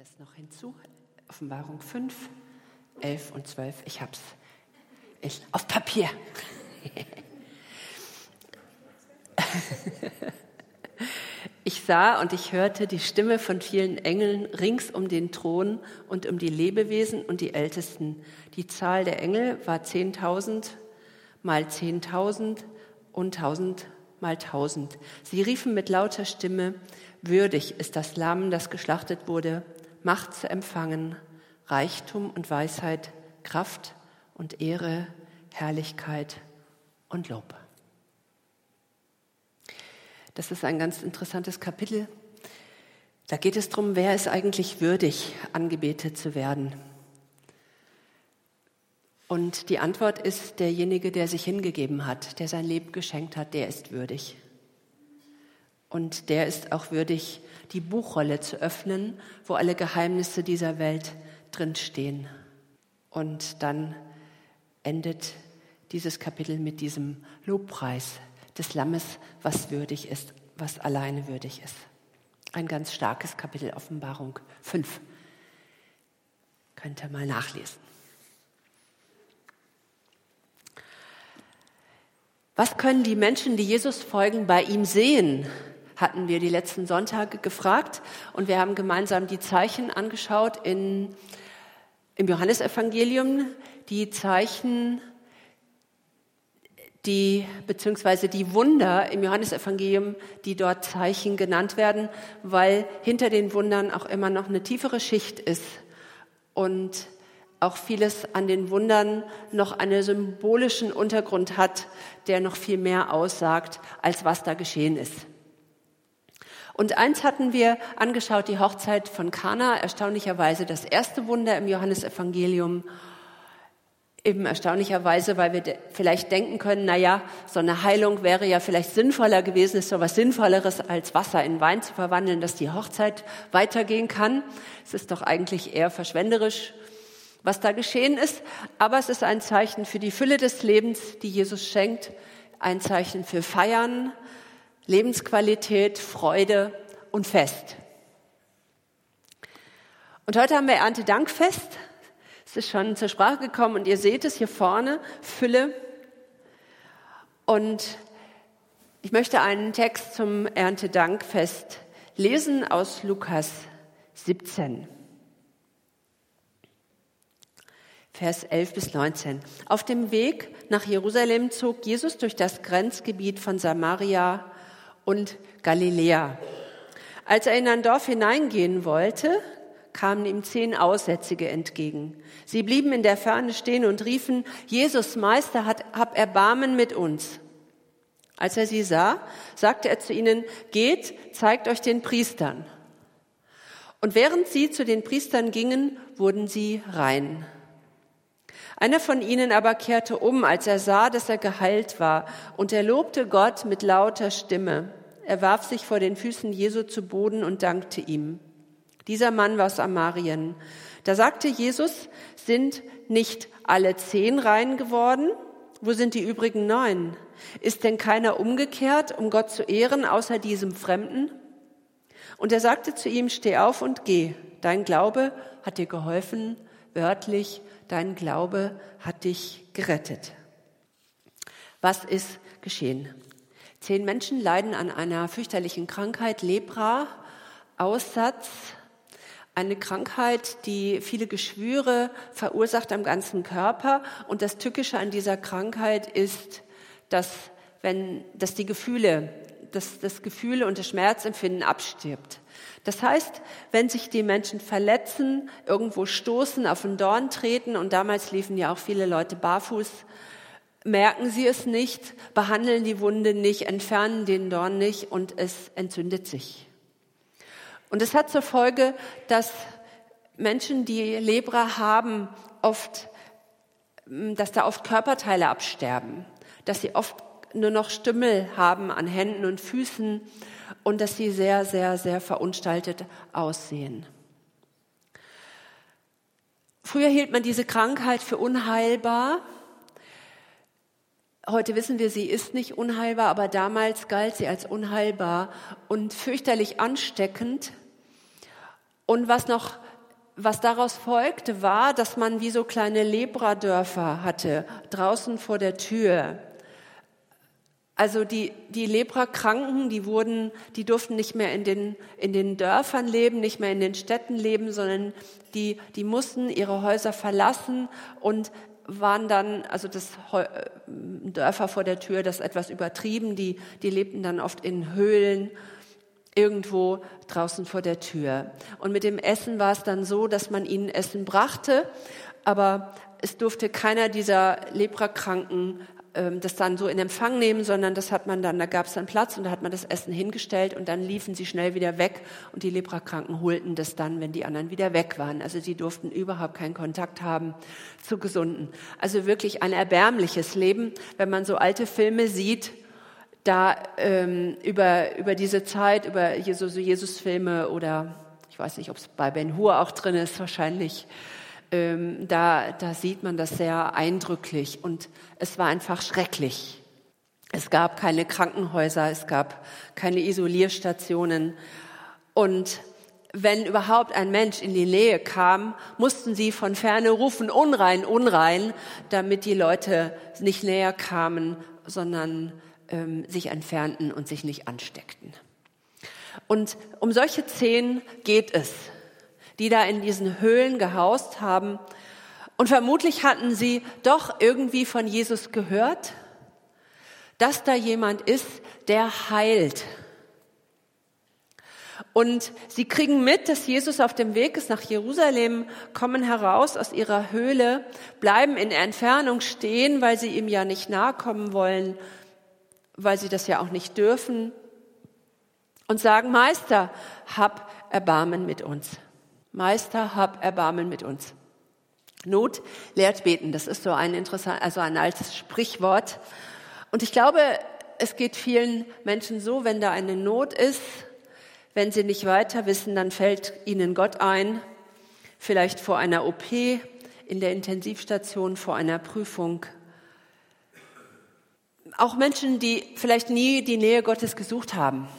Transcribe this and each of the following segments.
das noch hinzu. Offenbarung 5, 11 und 12. Ich hab's. Auf Papier. Ich sah und ich hörte die Stimme von vielen Engeln rings um den Thron und um die Lebewesen und die Ältesten. Die Zahl der Engel war 10.000 mal 10.000 und 1.000 mal 1.000. Sie riefen mit lauter Stimme: Würdig ist das Lamm, das geschlachtet wurde, Macht zu empfangen, Reichtum und Weisheit, Kraft und Ehre, Herrlichkeit und Lob. Das ist ein ganz interessantes Kapitel. Da geht es darum, wer ist eigentlich würdig, angebetet zu werden. Und die Antwort ist, derjenige, der sich hingegeben hat, der sein Leben geschenkt hat, der ist würdig. Und der ist auch würdig, die Buchrolle zu öffnen, wo alle Geheimnisse dieser Welt drinstehen. Und dann endet dieses Kapitel mit diesem Lobpreis des Lammes, was würdig ist, was alleine würdig ist. Ein ganz starkes Kapitel, Offenbarung 5. Könnt ihr mal nachlesen. Was können die Menschen, die Jesus folgen, bei ihm sehen? Hatten wir die letzten Sonntage gefragt. Und wir haben gemeinsam die Zeichen angeschaut im Johannesevangelium. Die Zeichen, beziehungsweise die Wunder im Johannesevangelium, die dort Zeichen genannt werden, weil hinter den Wundern auch immer noch eine tiefere Schicht ist und auch vieles an den Wundern noch einen symbolischen Untergrund hat, der noch viel mehr aussagt, als was da geschehen ist. Und eins hatten wir angeschaut, die Hochzeit von Kana, erstaunlicherweise das erste Wunder im Johannesevangelium. Eben erstaunlicherweise, weil wir vielleicht denken können, so eine Heilung wäre ja vielleicht sinnvoller gewesen, ist so was Sinnvolleres, als Wasser in Wein zu verwandeln, dass die Hochzeit weitergehen kann. Es ist doch eigentlich eher verschwenderisch, was da geschehen ist. Aber es ist ein Zeichen für die Fülle des Lebens, die Jesus schenkt. Ein Zeichen für Feiern, Lebensqualität, Freude und Fest. Und heute haben wir Erntedankfest. Es ist schon zur Sprache gekommen und ihr seht es hier vorne, Fülle. Und ich möchte einen Text zum Erntedankfest lesen aus Lukas 17. Vers 11 bis 19. Auf dem Weg nach Jerusalem zog Jesus durch das Grenzgebiet von Samaria und Galiläa. Als er in ein Dorf hineingehen wollte, kamen ihm 10 Aussätzige entgegen. Sie blieben in der Ferne stehen und riefen: Jesus, Meister, hab Erbarmen mit uns. Als er sie sah, sagte er zu ihnen: Geht, zeigt euch den Priestern. Und während sie zu den Priestern gingen, wurden sie rein. Einer von ihnen aber kehrte um, als er sah, dass er geheilt war, und er lobte Gott mit lauter Stimme. Er warf sich vor den Füßen Jesu zu Boden und dankte ihm. Dieser Mann war aus Samarien. Da sagte Jesus: Sind nicht alle 10 rein geworden? Wo sind die übrigen 9? Ist denn keiner umgekehrt, um Gott zu ehren, außer diesem Fremden? Und er sagte zu ihm: Steh auf und geh. Dein Glaube hat dir geholfen. Wörtlich, dein Glaube hat dich gerettet. Was ist geschehen? 10 Menschen leiden an einer fürchterlichen Krankheit, Lepra, Aussatz. Eine Krankheit, die viele Geschwüre verursacht am ganzen Körper. Und das Tückische an dieser Krankheit ist, dass das Gefühle und das Schmerzempfinden abstirbt. Das heißt, wenn sich die Menschen verletzen, irgendwo stoßen, auf einen Dorn treten, und damals liefen ja auch viele Leute barfuß, merken sie es nicht, behandeln die Wunde nicht, entfernen den Dorn nicht und es entzündet sich. Und es hat zur Folge, dass Menschen, die Lepra haben, dass da oft Körperteile absterben, dass sie oft nur noch Stümmel haben an Händen und Füßen und dass sie sehr, sehr, sehr verunstaltet aussehen. Früher hielt man diese Krankheit für unheilbar. Heute wissen wir, sie ist nicht unheilbar, aber damals galt sie als unheilbar und fürchterlich ansteckend. Und was noch was daraus folgte, war, dass man wie so kleine Lepradörfer hatte, draußen vor der Tür. Also die Leprakranken, die durften nicht mehr in den Dörfern leben, nicht mehr in den Städten leben, sondern die mussten ihre Häuser verlassen und waren dann, also das Dörfer vor der Tür, das etwas übertrieben, die lebten dann oft in Höhlen, irgendwo draußen vor der Tür. Und mit dem Essen war es dann so, dass man ihnen Essen brachte, aber es durfte keiner dieser Leprakranken das dann so in Empfang nehmen, sondern da gab es dann Platz und da hat man das Essen hingestellt und dann liefen sie schnell wieder weg und die Leprakranken holten das dann, wenn die anderen wieder weg waren. Also sie durften überhaupt keinen Kontakt haben zu Gesunden. Also wirklich ein erbärmliches Leben, wenn man so alte Filme sieht, da über diese Zeit, über Jesus-Filme oder ich weiß nicht, ob es bei Ben Hur auch drin ist, wahrscheinlich. Da sieht man das sehr eindrücklich und es war einfach schrecklich. Es gab keine Krankenhäuser, es gab keine Isolierstationen und wenn überhaupt ein Mensch in die Nähe kam, mussten sie von Ferne rufen, unrein, unrein, damit die Leute nicht näher kamen, sondern sich entfernten und sich nicht ansteckten. Und um solche Szenen geht es, die da in diesen Höhlen gehaust haben. Und vermutlich hatten sie doch irgendwie von Jesus gehört, dass da jemand ist, der heilt. Und sie kriegen mit, dass Jesus auf dem Weg ist nach Jerusalem, kommen heraus aus ihrer Höhle, bleiben in Entfernung stehen, weil sie ihm ja nicht nahe kommen wollen, weil sie das ja auch nicht dürfen, und sagen, Meister, hab Erbarmen mit uns. Meister, hab Erbarmen mit uns. Not lehrt beten. Das ist so ein altes Sprichwort. Und ich glaube, es geht vielen Menschen so, wenn da eine Not ist, wenn sie nicht weiter wissen, dann fällt ihnen Gott ein, vielleicht vor einer OP, in der Intensivstation, vor einer Prüfung. Auch Menschen, die vielleicht nie die Nähe Gottes gesucht haben,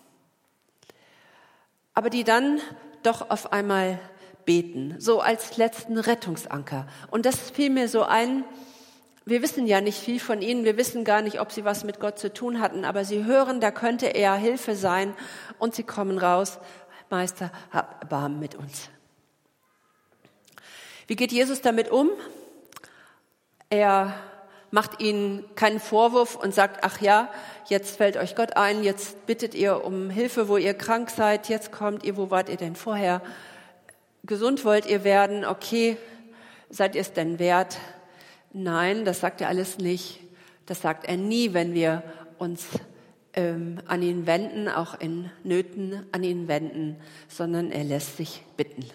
aber die dann doch auf einmal beten, so als letzten Rettungsanker. Und das fiel mir so ein, wir wissen ja nicht viel von ihnen, wir wissen gar nicht, ob sie was mit Gott zu tun hatten, aber sie hören, da könnte er Hilfe sein und sie kommen raus, Meister, hab Erbarmen mit uns. Wie geht Jesus damit um? Er macht ihnen keinen Vorwurf und sagt, ach ja, jetzt fällt euch Gott ein, jetzt bittet ihr um Hilfe, wo ihr krank seid, jetzt kommt ihr, wo wart ihr denn vorher? Gesund wollt ihr werden, okay, seid ihr es denn wert? Nein, das sagt er alles nicht. Das sagt er nie, wenn wir uns an ihn wenden, auch in Nöten an ihn wenden, sondern er lässt sich bitten.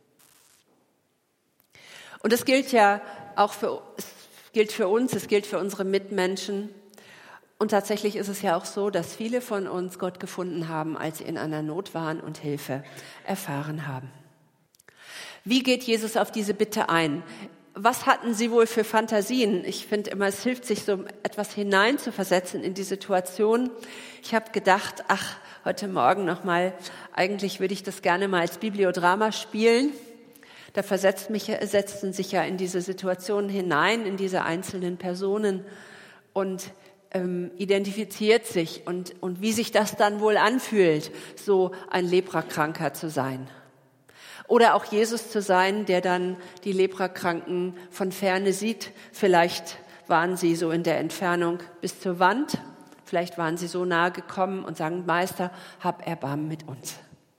Und das gilt ja auch für uns, es gilt für unsere Mitmenschen. Und tatsächlich ist es ja auch so, dass viele von uns Gott gefunden haben, als sie in einer Not waren und Hilfe erfahren haben. Wie geht Jesus auf diese Bitte ein? Was hatten sie wohl für Fantasien? Ich finde immer, es hilft, sich so etwas hineinzuversetzen in die Situation. Ich habe gedacht, heute Morgen nochmal, eigentlich würde ich das gerne mal als Bibliodrama spielen. Da setzten sich ja in diese Situation hinein, in diese einzelnen Personen und identifiziert sich und wie sich das dann wohl anfühlt, so ein Leprakranker zu sein. Oder auch Jesus zu sein, der dann die Leprakranken von Ferne sieht. Vielleicht waren sie so in der Entfernung bis zur Wand. Vielleicht waren sie so nahe gekommen und sagen, Meister, hab Erbarmen mit uns.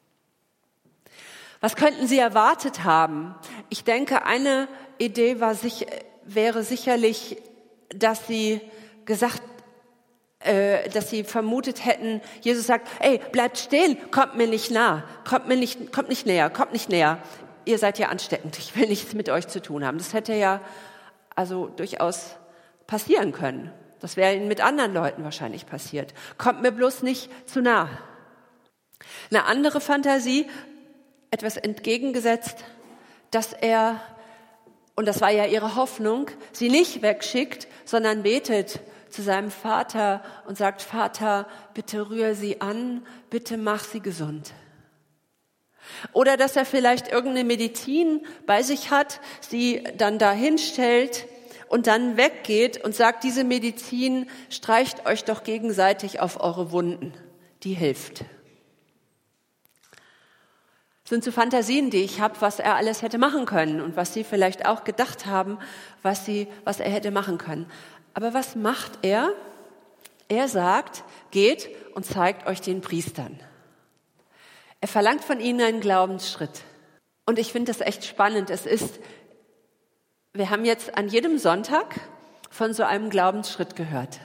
Was könnten sie erwartet haben? Ich denke, eine Idee wäre sicherlich, dass sie vermutet hätten, Jesus sagt, bleibt stehen, kommt mir nicht nah, kommt nicht näher. Ihr seid ja ansteckend, ich will nichts mit euch zu tun haben. Das hätte ja also durchaus passieren können. Das wäre mit anderen Leuten wahrscheinlich passiert. Kommt mir bloß nicht zu nah. Eine andere Fantasie, etwas entgegengesetzt, dass er, und das war ja ihre Hoffnung, sie nicht wegschickt, sondern betet zu seinem Vater und sagt, Vater, bitte rühr sie an, bitte mach sie gesund. Oder dass er vielleicht irgendeine Medizin bei sich hat, sie dann da hinstellt und dann weggeht und sagt, diese Medizin streicht euch doch gegenseitig auf eure Wunden, die hilft. Das sind so Fantasien, die ich habe, was er alles hätte machen können und was Sie vielleicht auch gedacht haben, was er hätte machen können. Aber was macht er? Er sagt, geht und zeigt euch den Priestern. Er verlangt von ihnen einen Glaubensschritt. Und ich finde das echt spannend. Wir haben jetzt an jedem Sonntag von so einem Glaubensschritt gehört.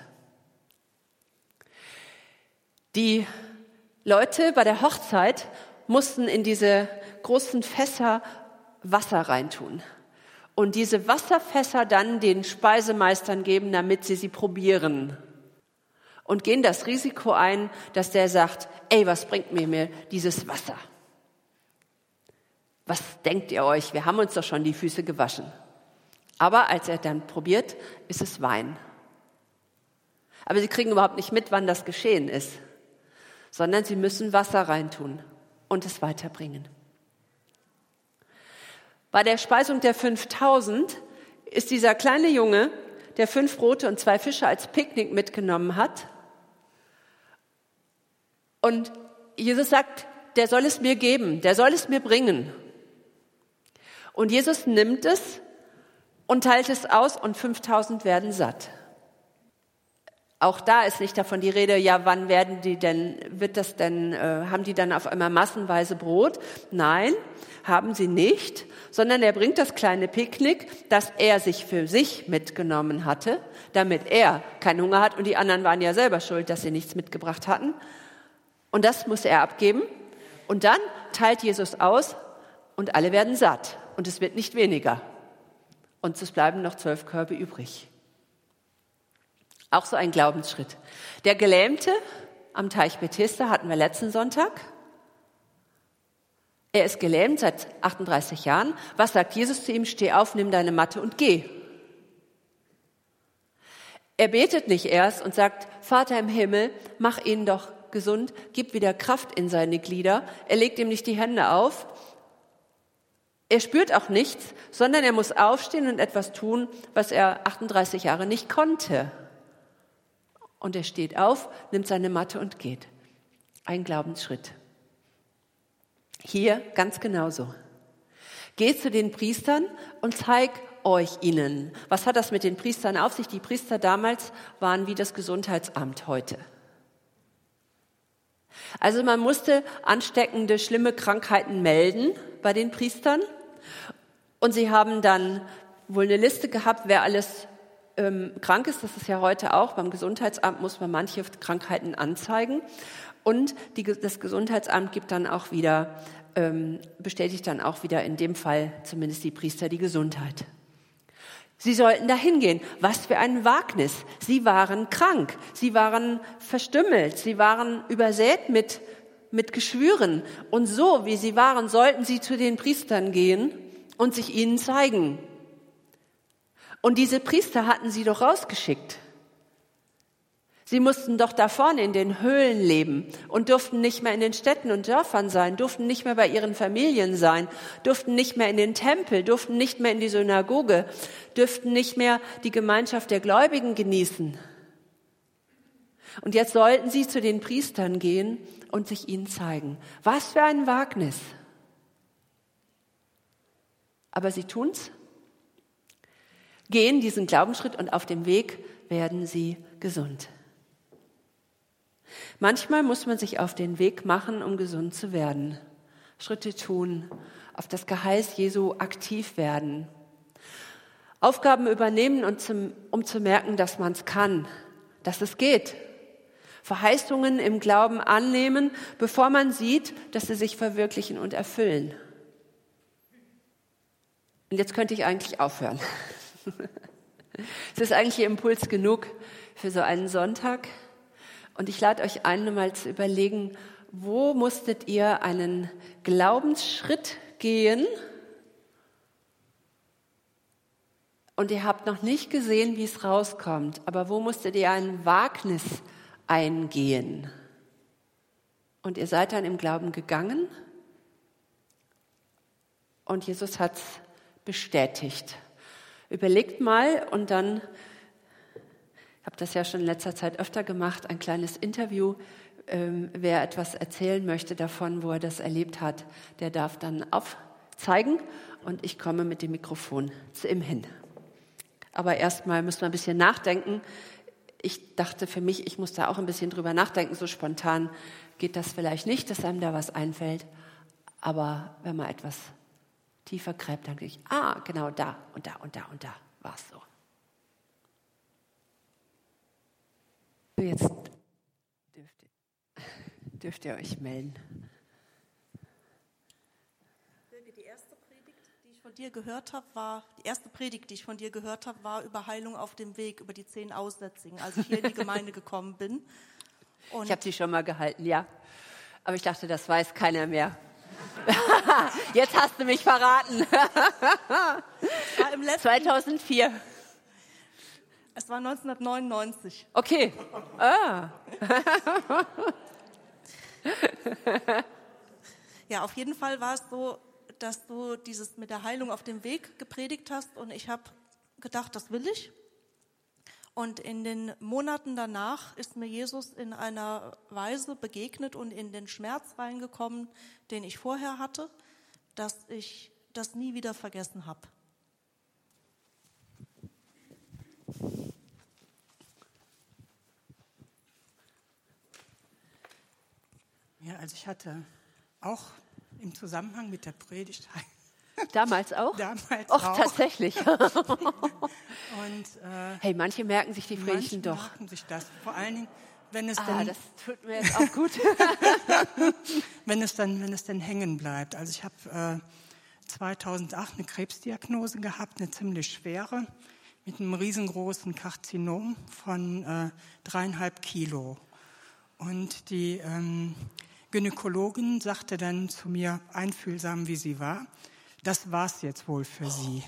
Die Leute bei der Hochzeit mussten in diese großen Fässer Wasser reintun. Und diese Wasserfässer dann den Speisemeistern geben, damit sie probieren. Und gehen das Risiko ein, dass der sagt, ey, was bringt mir dieses Wasser? Was denkt ihr euch? Wir haben uns doch schon die Füße gewaschen. Aber als er dann probiert, ist es Wein. Aber sie kriegen überhaupt nicht mit, wann das geschehen ist, sondern sie müssen Wasser reintun und es weiterbringen. Bei der Speisung der 5000 ist dieser kleine Junge, der 5 Brote und 2 Fische als Picknick mitgenommen hat. Und Jesus sagt, der soll es mir geben, der soll es mir bringen. Und Jesus nimmt es und teilt es aus und 5000 werden satt. Auch da ist nicht davon die Rede, ja, wann haben die dann auf einmal massenweise Brot? Nein, haben sie nicht, sondern er bringt das kleine Picknick, das er sich für sich mitgenommen hatte, damit er keinen Hunger hat. Und die anderen waren ja selber schuld, dass sie nichts mitgebracht hatten. Und das muss er abgeben. Und dann teilt Jesus aus und alle werden satt. Und es wird nicht weniger. Und es bleiben noch 12 Körbe übrig. Auch so ein Glaubensschritt. Der Gelähmte am Teich Bethesda hatten wir letzten Sonntag. Er ist gelähmt seit 38 Jahren. Was sagt Jesus zu ihm? Steh auf, nimm deine Matte und geh. Er betet nicht erst und sagt, Vater im Himmel, mach ihn doch gesund, gib wieder Kraft in seine Glieder. Er legt ihm nicht die Hände auf. Er spürt auch nichts, sondern er muss aufstehen und etwas tun, was er 38 Jahre nicht konnte. Und er steht auf, nimmt seine Matte und geht. Ein Glaubensschritt. Hier ganz genauso. Geht zu den Priestern und zeig euch ihnen. Was hat das mit den Priestern auf sich? Die Priester damals waren wie das Gesundheitsamt heute. Also man musste ansteckende, schlimme Krankheiten melden bei den Priestern. Und sie haben dann wohl eine Liste gehabt, wer alles krank ist. Das ist ja heute auch. Beim Gesundheitsamt muss man manche Krankheiten anzeigen. Und das Gesundheitsamt gibt dann auch wieder, bestätigt dann auch wieder in dem Fall zumindest die Priester die Gesundheit. Sie sollten da hingehen. Was für ein Wagnis. Sie waren krank. Sie waren verstümmelt. Sie waren übersät mit Geschwüren. Und so, wie sie waren, sollten sie zu den Priestern gehen und sich ihnen zeigen. Und diese Priester hatten sie doch rausgeschickt. Sie mussten doch da vorne in den Höhlen leben und durften nicht mehr in den Städten und Dörfern sein, durften nicht mehr bei ihren Familien sein, durften nicht mehr in den Tempel, durften nicht mehr in die Synagoge, durften nicht mehr die Gemeinschaft der Gläubigen genießen. Und jetzt sollten sie zu den Priestern gehen und sich ihnen zeigen. Was für ein Wagnis. Aber sie tun's, gehen diesen Glaubensschritt und auf dem Weg werden sie gesund. Manchmal muss man sich auf den Weg machen, um gesund zu werden. Schritte tun, auf das Geheiß Jesu aktiv werden. Aufgaben übernehmen, um zu merken, dass man es kann, dass es geht. Verheißungen im Glauben annehmen, bevor man sieht, dass sie sich verwirklichen und erfüllen. Und jetzt könnte ich eigentlich aufhören. Es ist eigentlich Impuls genug für so einen Sonntag. Und ich lade euch ein, mal zu überlegen, wo musstet ihr einen Glaubensschritt gehen und ihr habt noch nicht gesehen, wie es rauskommt, aber wo musstet ihr ein Wagnis eingehen? Und ihr seid dann im Glauben gegangen und Jesus hat es bestätigt. Überlegt mal und dann, ich habe das ja schon in letzter Zeit öfter gemacht, ein kleines Interview. Wer etwas erzählen möchte davon, wo er das erlebt hat, der darf dann aufzeigen und ich komme mit dem Mikrofon zu ihm hin. Aber erstmal müssen wir ein bisschen nachdenken. Ich dachte für mich, ich muss da auch ein bisschen drüber nachdenken. So spontan geht das vielleicht nicht, dass einem da was einfällt. Aber wenn man etwas tiefer gräbt, dann denke ich, genau da und da und da und da war es so. Jetzt dürft ihr euch melden. Die erste Predigt, die ich von dir gehört habe, war über Heilung auf dem Weg, über die 10 Aussätzigen, als ich hier in die Gemeinde gekommen bin. Und ich habe sie schon mal gehalten, ja. Aber ich dachte, das weiß keiner mehr. Jetzt hast du mich verraten. war im 2004. Es war 1999. Okay. Ja, auf jeden Fall war es so, dass du dieses mit der Heilung auf dem Weg gepredigt hast und ich habe gedacht, das will ich. Und in den Monaten danach ist mir Jesus in einer Weise begegnet und in den Schmerz reingekommen, den ich vorher hatte, dass ich das nie wieder vergessen habe. Ja, also ich hatte auch im Zusammenhang mit der Predigt. Damals auch? Damals auch. Tatsächlich. Und, hey, manche merken sich die Predigten doch. Manche merken sich das. Vor allen Dingen, wenn es das tut mir jetzt auch gut. wenn es dann hängen bleibt. Also ich habe 2008 eine Krebsdiagnose gehabt, eine ziemlich schwere, mit einem riesengroßen Karzinom von 3,5 Kilo. Und die Gynäkologin sagte dann zu mir, einfühlsam wie sie war, das war's jetzt wohl für Sie.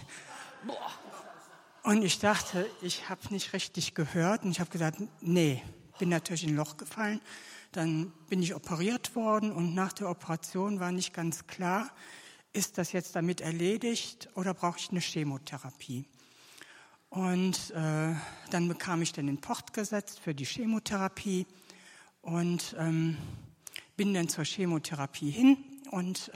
Und ich dachte, ich habe nicht richtig gehört und ich habe gesagt, nee, bin natürlich in ein Loch gefallen. Dann bin ich operiert worden und nach der Operation war nicht ganz klar, ist das jetzt damit erledigt oder brauche ich eine Chemotherapie? Und dann bekam ich dann den Port gesetzt für die Chemotherapie und bin dann zur Chemotherapie hin und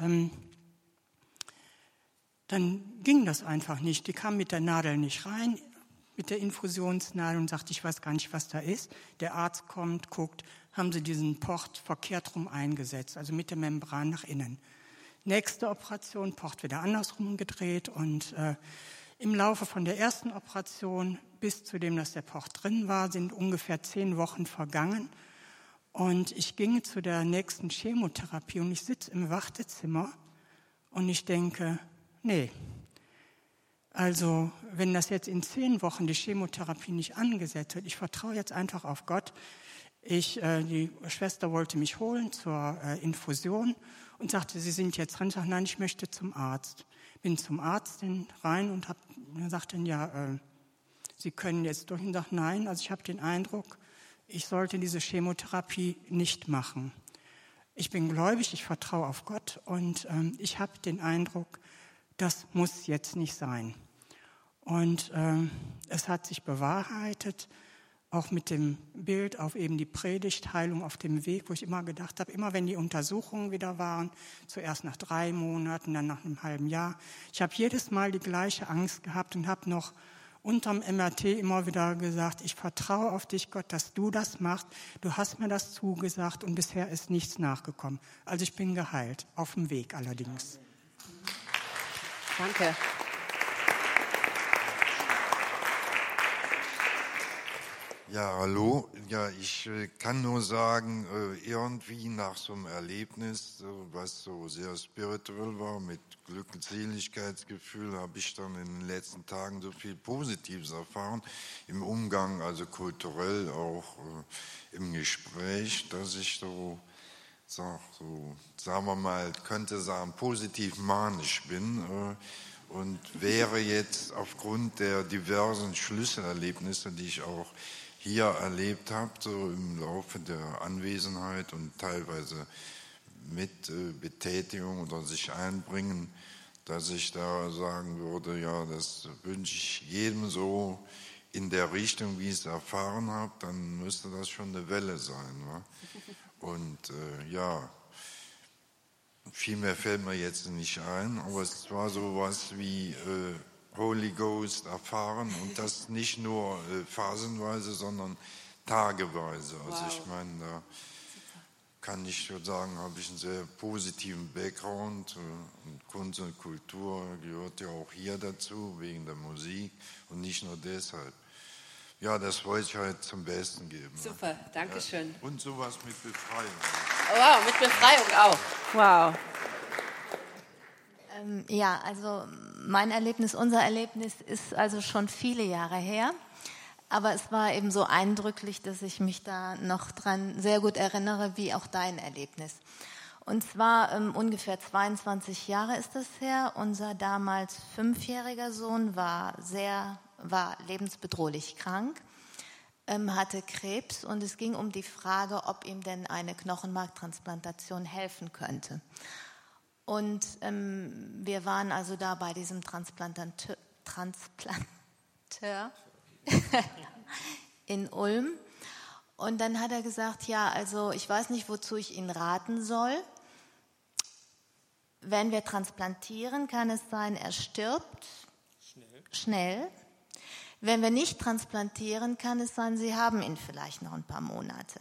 dann ging das einfach nicht. Die kam mit der Nadel nicht rein, mit der Infusionsnadel und sagte, ich weiß gar nicht, was da ist. Der Arzt kommt, guckt, haben sie diesen Port verkehrt rum eingesetzt, also mit der Membran nach innen. Nächste Operation, Port wieder andersrum gedreht und im Laufe von der ersten Operation bis zu dem, dass der Port drin war, sind ungefähr 10 Wochen vergangen. Und ich ging zu der nächsten Chemotherapie und ich sitze im Wartezimmer und ich denke, nee, also wenn das jetzt in 10 Wochen die Chemotherapie nicht angesetzt wird, ich vertraue jetzt einfach auf Gott. Die Schwester wollte mich holen zur Infusion und sagte, Sie sind jetzt dran. Ich sagte, nein, ich möchte zum Arzt. Bin zum Arzt rein und er sagte, ja, Sie können jetzt durch. Und ich sagte, nein, also ich habe den Eindruck, ich sollte diese Chemotherapie nicht machen. Ich bin gläubig, ich vertraue auf Gott und ich habe den Eindruck, das muss jetzt nicht sein. Und es hat sich bewahrheitet, auch mit dem Bild auf eben die Predigt Heilung auf dem Weg, wo ich immer gedacht habe, immer wenn die Untersuchungen wieder waren, zuerst nach 3 Monaten, dann nach einem halben Jahr, ich habe jedes Mal die gleiche Angst gehabt und habe noch unterm MRT immer wieder gesagt, ich vertraue auf dich, Gott, dass du das machst. Du hast mir das zugesagt und bisher ist nichts nachgekommen. Also ich bin geheilt, auf dem Weg allerdings. Danke. Ja, hallo. Ja, ich kann nur sagen, irgendwie nach so einem Erlebnis, was so sehr spirituell war, mit Glückseligkeitsgefühl, habe ich dann in den letzten Tagen so viel Positives erfahren, im Umgang, also kulturell, auch im Gespräch, dass ich so, sagen wir mal, könnte sagen, positiv manisch bin und wäre jetzt aufgrund der diversen Schlüsselerlebnisse, die ich auch hier erlebt habe, so im Laufe der Anwesenheit und teilweise mit Betätigung oder sich einbringen, dass ich da sagen würde, ja, das wünsche ich jedem so in der Richtung, wie ich es erfahren habe, dann müsste das schon eine Welle sein. Wa? Und ja, viel mehr fällt mir jetzt nicht ein, aber es war sowas wie Holy Ghost erfahren und das nicht nur phasenweise, sondern tageweise. Also Wow. ich meine, da kann ich schon sagen, habe ich einen sehr positiven Background und Kunst und Kultur gehört ja auch hier dazu, wegen der Musik und nicht nur deshalb. Ja, das wollte ich halt zum Besten geben. Super, danke schön. Und sowas mit Befreiung. Wow, mit Befreiung auch. Wow. Ja, also mein Erlebnis, unser Erlebnis ist also schon viele Jahre her. Aber es war eben so eindrücklich, dass ich mich da noch dran sehr gut erinnere, wie auch dein Erlebnis. Und zwar ungefähr 22 Jahre ist das her. Unser damals 5-jähriger Sohn war lebensbedrohlich krank, hatte Krebs und es ging um die Frage, ob ihm denn eine Knochenmarktransplantation helfen könnte. Und wir waren also da bei diesem Transplanteur in Ulm. Und dann hat er gesagt, ja, also ich weiß nicht, wozu ich ihn raten soll. Wenn wir transplantieren, kann es sein, er stirbt schnell. Wenn wir nicht transplantieren, kann es sein, Sie haben ihn vielleicht noch ein paar Monate.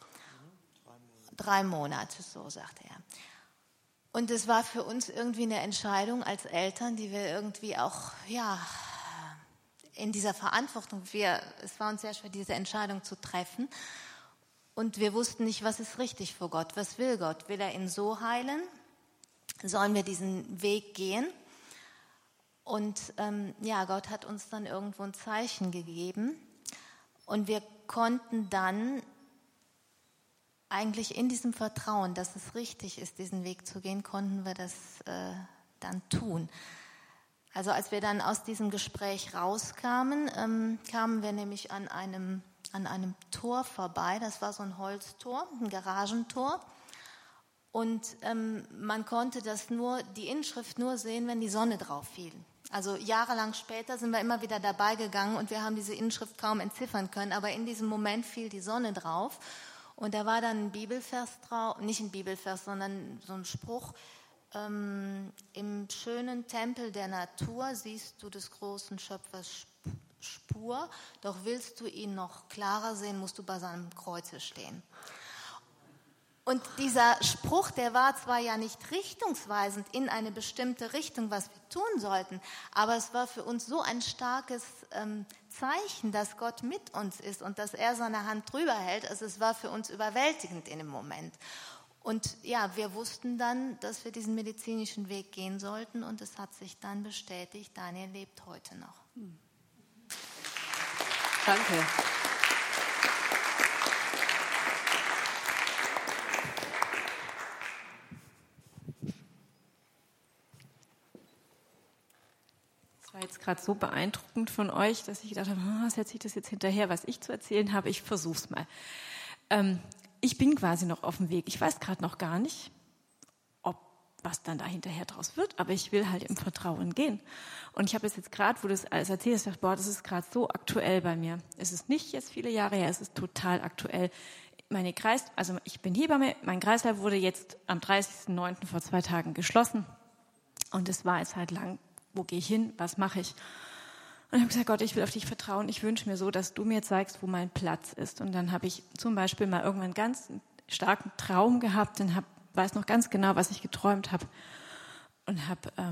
3 Monate, so sagte er. Und es war für uns irgendwie eine Entscheidung als Eltern, die wir irgendwie auch, ja, in dieser Verantwortung, es war uns sehr schwer, diese Entscheidung zu treffen. Und wir wussten nicht, was ist richtig vor Gott, was will Gott? Will er ihn so heilen? Sollen wir diesen Weg gehen? Und ja, Gott hat uns dann irgendwo ein Zeichen gegeben. Und wir konnten dann eigentlich in diesem Vertrauen, dass es richtig ist, diesen Weg zu gehen, konnten wir das dann tun. Also als wir dann aus diesem Gespräch rauskamen, kamen wir nämlich an einem Tor vorbei. Das war so ein Holztor, ein Garagentor. Und man konnte die Inschrift nur sehen, wenn die Sonne drauf fiel. Also jahrelang später sind wir immer wieder dabei gegangen und wir haben diese Inschrift kaum entziffern können. Aber in diesem Moment fiel die Sonne drauf. Und da war dann ein Bibelvers drauf, nicht ein Bibelvers, sondern so ein Spruch: Im schönen Tempel der Natur siehst du des großen Schöpfers Spur, doch willst du ihn noch klarer sehen, musst du bei seinem Kreuze stehen. Und dieser Spruch, der war zwar ja nicht richtungsweisend in eine bestimmte Richtung, was wir tun sollten, aber es war für uns so ein starkes Zeichen, dass Gott mit uns ist und dass er seine Hand drüber hält. Also es war für uns überwältigend in dem Moment. Und ja, wir wussten dann, dass wir diesen medizinischen Weg gehen sollten und es hat sich dann bestätigt, Daniel lebt heute noch. Danke. Das war jetzt gerade so beeindruckend von euch, dass ich gedacht habe, setze ich das jetzt hinterher, was ich zu erzählen habe. Ich versuch's mal. Ich bin quasi noch auf dem Weg. Ich weiß gerade noch gar nicht, was dann da hinterher draus wird, aber ich will halt im Vertrauen gehen. Und ich habe es jetzt gerade, wo du das alles erzählst, gedacht, das ist gerade so aktuell bei mir. Es ist nicht jetzt viele Jahre her, es ist total aktuell. Also ich bin Hebamme, mein Kreislauf wurde jetzt am 30.09. vor 2 Tagen geschlossen. Und es war jetzt halt lang, wo gehe ich hin, was mache ich? Und ich habe gesagt, Gott, ich will auf dich vertrauen. Ich wünsche mir so, dass du mir zeigst, wo mein Platz ist. Und dann habe ich zum Beispiel mal irgendwann einen ganz starken Traum gehabt und weiß noch ganz genau, was ich geträumt habe. Und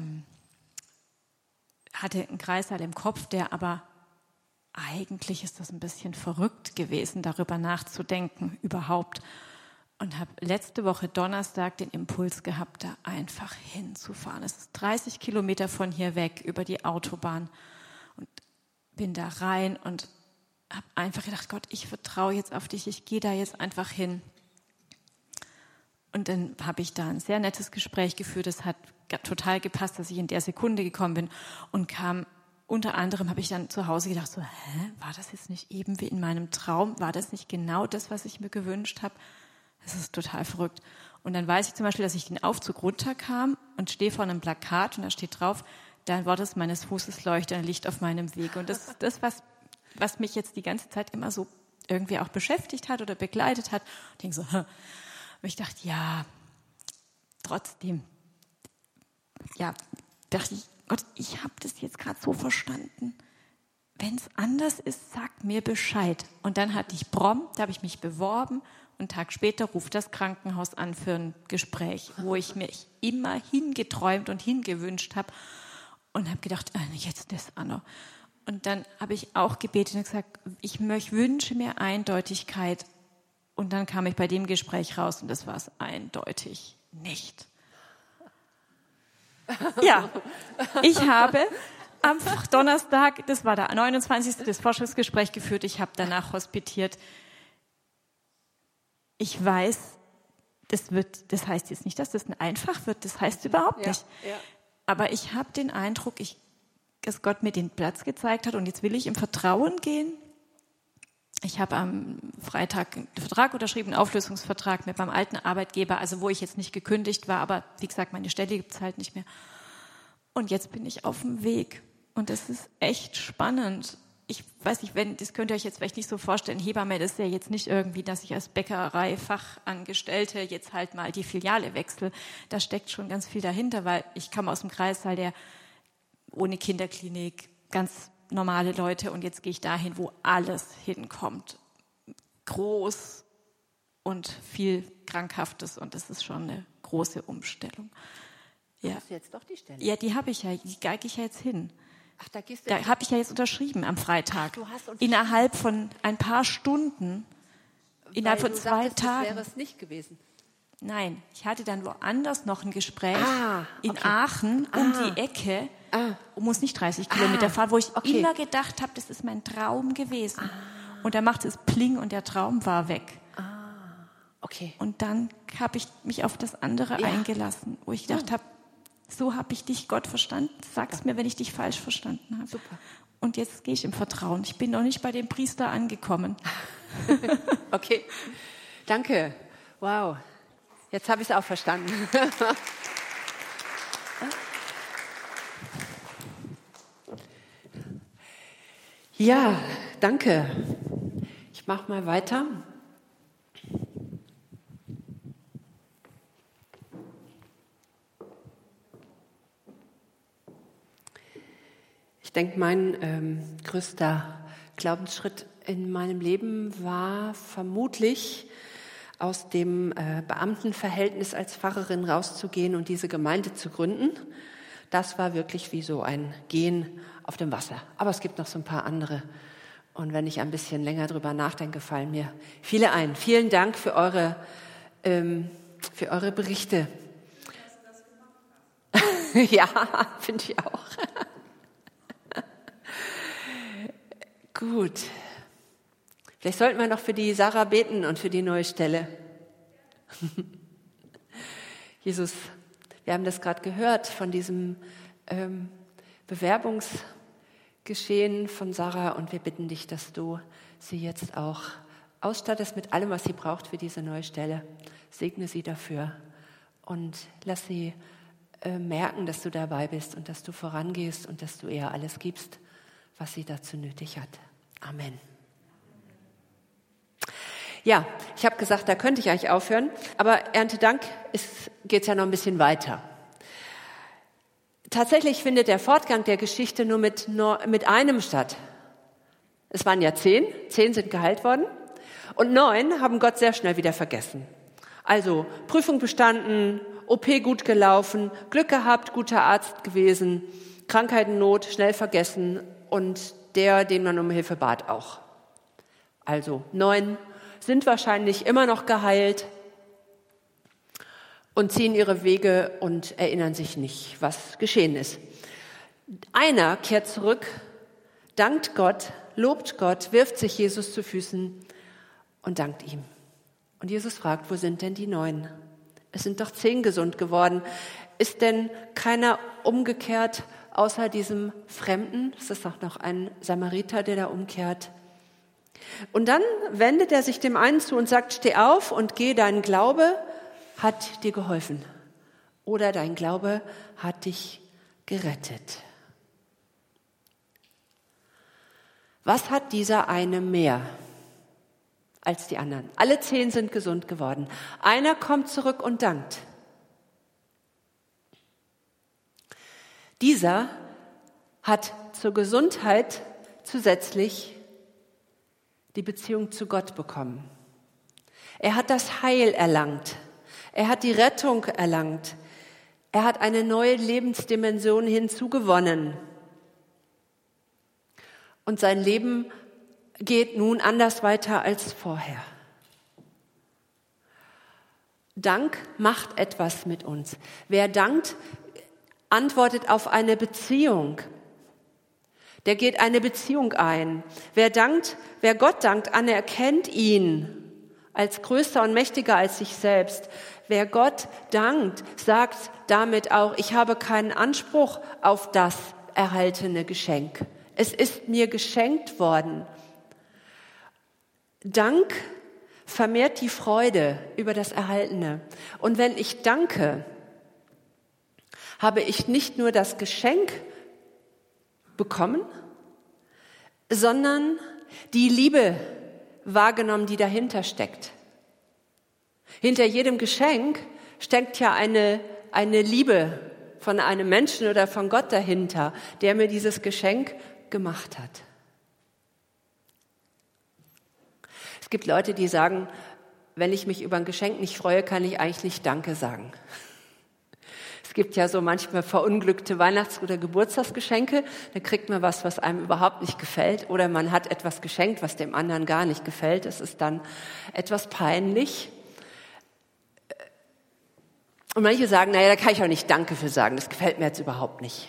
hatte einen Kreißsaal im Kopf, der aber eigentlich ist das ein bisschen verrückt gewesen, darüber nachzudenken überhaupt. Und habe letzte Woche Donnerstag den Impuls gehabt, da einfach hinzufahren. Es ist 30 Kilometer von hier weg über die Autobahn. Und bin da rein und habe einfach gedacht, Gott, ich vertraue jetzt auf dich, ich gehe da jetzt einfach hin. Und dann habe ich da ein sehr nettes Gespräch geführt. Es hat total gepasst, dass ich in der Sekunde gekommen bin und unter anderem habe ich dann zu Hause gedacht, so, war das jetzt nicht eben wie in meinem Traum? War das nicht genau das, was ich mir gewünscht habe? Das ist total verrückt. Und dann weiß ich zum Beispiel, dass ich den Aufzug runterkam und stehe vor einem Plakat und da steht drauf, dein Wort ist meines Fußes Leuchte, ein Licht auf meinem Weg. Und das ist das, was mich jetzt die ganze Zeit immer so irgendwie auch beschäftigt hat oder begleitet hat. Und ich denke so, und ich dachte, ja, trotzdem, ja, dachte ich, Gott, ich habe das jetzt gerade so verstanden. Wenn es anders ist, sag mir Bescheid. Und dann hatte ich prompt, da habe ich mich beworben und einen Tag später ruft das Krankenhaus an für ein Gespräch, wo ich mich immer hingeträumt und hingewünscht habe und habe gedacht, jetzt das, Anna. Und dann habe ich auch gebetet und gesagt, ich wünsche mir Eindeutigkeit. Und dann kam ich bei dem Gespräch raus und das war es eindeutig nicht. Ja, ich habe am Donnerstag, das war der 29. das Forschungsgespräch geführt, ich habe danach hospitiert. Ich weiß, das heißt jetzt nicht, dass das einfach wird, das heißt überhaupt nicht. Ja. Aber ich habe den Eindruck, dass Gott mir den Platz gezeigt hat und jetzt will ich im Vertrauen gehen. Ich habe am Freitag einen Vertrag unterschrieben, einen Auflösungsvertrag mit meinem alten Arbeitgeber, also wo ich jetzt nicht gekündigt war, aber wie gesagt, meine Stelle gibt es halt nicht mehr. Und jetzt bin ich auf dem Weg und das ist echt spannend. Ich weiß nicht, das könnt ihr euch jetzt vielleicht nicht so vorstellen, Hebamme, das ist ja jetzt nicht irgendwie, dass ich als Bäckerei-Fachangestellte jetzt halt mal die Filiale wechsle. Da steckt schon ganz viel dahinter, weil ich komme aus dem Kreissaal, der ohne Kinderklinik, ganz normale Leute und jetzt gehe ich dahin, wo alles hinkommt. Groß und viel Krankhaftes und das ist schon eine große Umstellung. Ja. Hast du jetzt doch die Stelle? Ja, die habe ich ja, die geige ich ja jetzt hin. Ach, da gehst du. Da habe ich ja jetzt unterschrieben am Freitag. Ach, du hast innerhalb von ein paar Stunden, innerhalb von 2 Tagen. Das wäre es nicht gewesen. Nein, ich hatte dann woanders noch ein Gespräch in Aachen um die Ecke. Muss nicht 30 Kilometer fahren, wo ich immer gedacht habe, das ist mein Traum gewesen. Und da machte es Pling und der Traum war weg. Okay. Und dann habe ich mich auf das andere eingelassen, wo ich gedacht habe, so habe ich dich, Gott, verstanden. Sag's mir, wenn ich dich falsch verstanden habe. Super. Und jetzt gehe ich im Vertrauen. Ich bin noch nicht bei dem Priester angekommen. Okay, danke. Wow, jetzt habe ich es auch verstanden. Ja, danke. Ich mache mal weiter. Ich denke, mein größter Glaubensschritt in meinem Leben war vermutlich, aus dem Beamtenverhältnis als Pfarrerin rauszugehen und diese Gemeinde zu gründen. Das war wirklich wie so ein Gehen auf dem Wasser. Aber es gibt noch so ein paar andere. Und wenn ich ein bisschen länger drüber nachdenke, fallen mir viele ein. Vielen Dank für eure Berichte. Ja, finde ich auch. Gut. Vielleicht sollten wir noch für die Sarah beten und für die neue Stelle. Jesus, wir haben das gerade gehört von diesem Bewerbungsgeschehen von Sarah und wir bitten dich, dass du sie jetzt auch ausstattest mit allem, was sie braucht für diese neue Stelle. Segne sie dafür und lass sie merken, dass du dabei bist und dass du vorangehst und dass du ihr alles gibst, was sie dazu nötig hat. Amen. Ja, ich habe gesagt, da könnte ich eigentlich aufhören, aber Erntedank geht es ja noch ein bisschen weiter. Tatsächlich findet der Fortgang der Geschichte nur mit einem statt. Es waren ja 10 sind geheilt worden und 9 haben Gott sehr schnell wieder vergessen. Also Prüfung bestanden, OP gut gelaufen, Glück gehabt, guter Arzt gewesen, Krankheit in Not, schnell vergessen und der, den man um Hilfe bat, auch. Also 9 sind wahrscheinlich immer noch geheilt und ziehen ihre Wege und erinnern sich nicht, was geschehen ist. Einer kehrt zurück, dankt Gott, lobt Gott, wirft sich Jesus zu Füßen und dankt ihm. Und Jesus fragt, wo sind denn die 9? Es sind doch 10 gesund geworden. Ist denn keiner umgekehrt außer diesem Fremden? Es ist auch noch ein Samariter, der da umkehrt. Und dann wendet er sich dem einen zu und sagt, steh auf und geh, dein Glaube hat dir geholfen oder dein Glaube hat dich gerettet. Was hat dieser eine mehr als die anderen? Alle 10 sind gesund geworden. Einer kommt zurück und dankt. Dieser hat zur Gesundheit zusätzlich die Beziehung zu Gott bekommen. Er hat das Heil erlangt. Er hat die Rettung erlangt. Er hat eine neue Lebensdimension hinzugewonnen. Und sein Leben geht nun anders weiter als vorher. Dank macht etwas mit uns. Wer dankt, antwortet auf eine Beziehung. Der geht eine Beziehung ein. Wer Gott dankt, anerkennt ihn als größer und mächtiger als sich selbst. Wer Gott dankt, sagt damit auch, ich habe keinen Anspruch auf das erhaltene Geschenk. Es ist mir geschenkt worden. Dank vermehrt die Freude über das Erhaltene. Und wenn ich danke, habe ich nicht nur das Geschenk bekommen, sondern die Liebe wahrgenommen, die dahinter steckt. Hinter jedem Geschenk steckt ja eine Liebe von einem Menschen oder von Gott dahinter, der mir dieses Geschenk gemacht hat. Es gibt Leute, die sagen, wenn ich mich über ein Geschenk nicht freue, kann ich eigentlich nicht Danke sagen. Es gibt ja so manchmal verunglückte Weihnachts- oder Geburtstagsgeschenke. Da kriegt man was einem überhaupt nicht gefällt. Oder man hat etwas geschenkt, was dem anderen gar nicht gefällt. Das ist dann etwas peinlich. Und manche sagen, naja, da kann ich auch nicht Danke für sagen. Das gefällt mir jetzt überhaupt nicht.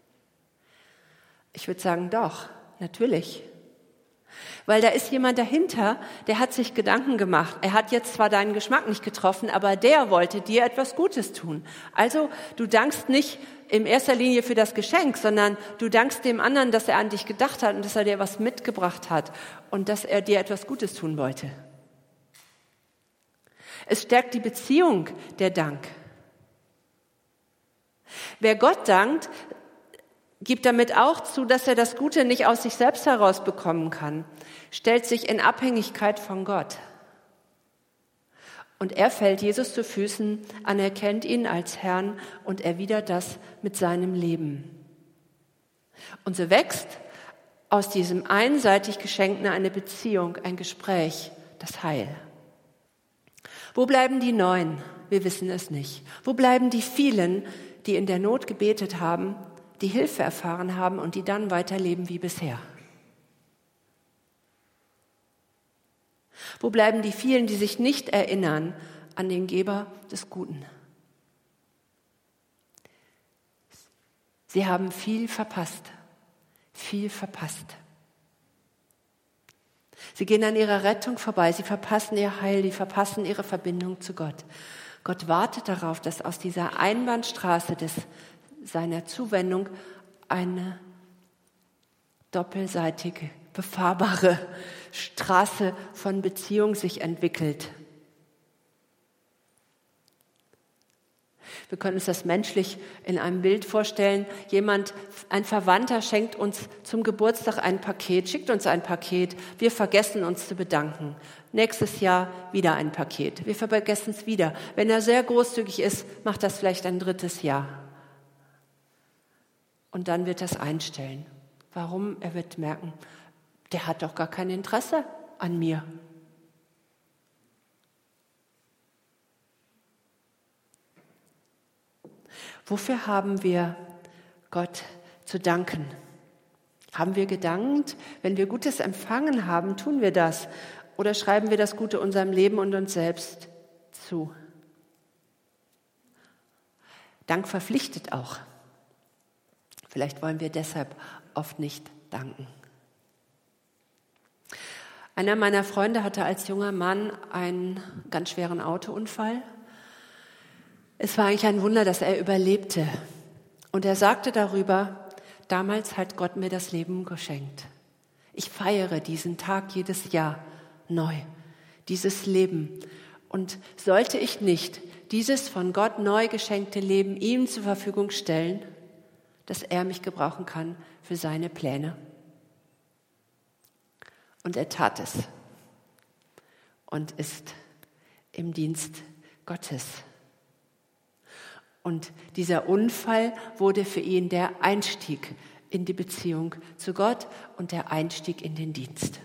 Ich würde sagen, doch, natürlich. Weil da ist jemand dahinter, der hat sich Gedanken gemacht. Er hat jetzt zwar deinen Geschmack nicht getroffen, aber der wollte dir etwas Gutes tun. Also du dankst nicht in erster Linie für das Geschenk, sondern du dankst dem anderen, dass er an dich gedacht hat und dass er dir was mitgebracht hat und dass er dir etwas Gutes tun wollte. Es stärkt die Beziehung, der Dank. Wer Gott dankt, gibt damit auch zu, dass er das Gute nicht aus sich selbst heraus bekommen kann, stellt sich in Abhängigkeit von Gott. Und er fällt Jesus zu Füßen, anerkennt ihn als Herrn und erwidert das mit seinem Leben. Und so wächst aus diesem einseitig Geschenkten eine Beziehung, ein Gespräch, das Heil. Wo bleiben die 9? Wir wissen es nicht. Wo bleiben die vielen, die in der Not gebetet haben, die Hilfe erfahren haben und die dann weiterleben wie bisher? Wo bleiben die vielen, die sich nicht erinnern an den Geber des Guten? Sie haben viel verpasst, viel verpasst. Sie gehen an ihrer Rettung vorbei, sie verpassen ihr Heil, sie verpassen ihre Verbindung zu Gott. Gott wartet darauf, dass aus dieser Einbahnstraße seiner Zuwendung eine doppelseitige, befahrbare Straße von Beziehung sich entwickelt. Wir können uns das menschlich in einem Bild vorstellen. Ein Verwandter schenkt uns zum Geburtstag ein Paket, schickt uns ein Paket. Wir vergessen uns zu bedanken. Nächstes Jahr wieder ein Paket. Wir vergessen es wieder. Wenn er sehr großzügig ist, macht das vielleicht ein 3. Jahr. Und dann wird das einstellen. Warum? Er wird merken, der hat doch gar kein Interesse an mir. Wofür haben wir Gott zu danken? Haben wir gedankt? Wenn wir Gutes empfangen haben, tun wir das? Oder schreiben wir das Gute unserem Leben und uns selbst zu? Dank verpflichtet auch. Vielleicht wollen wir deshalb oft nicht danken. Einer meiner Freunde hatte als junger Mann einen ganz schweren Autounfall. Es war eigentlich ein Wunder, dass er überlebte. Und er sagte darüber, damals hat Gott mir das Leben geschenkt. Ich feiere diesen Tag jedes Jahr neu, dieses Leben. Und sollte ich nicht dieses von Gott neu geschenkte Leben ihm zur Verfügung stellen, dass er mich gebrauchen kann für seine Pläne. Und er tat es und ist im Dienst Gottes. Und dieser Unfall wurde für ihn der Einstieg in die Beziehung zu Gott und der Einstieg in den Dienst.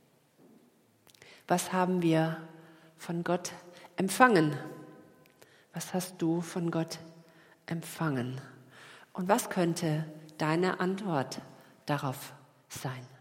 Was haben wir von Gott empfangen? Was hast du von Gott empfangen? Und was könnte deine Antwort darauf sein?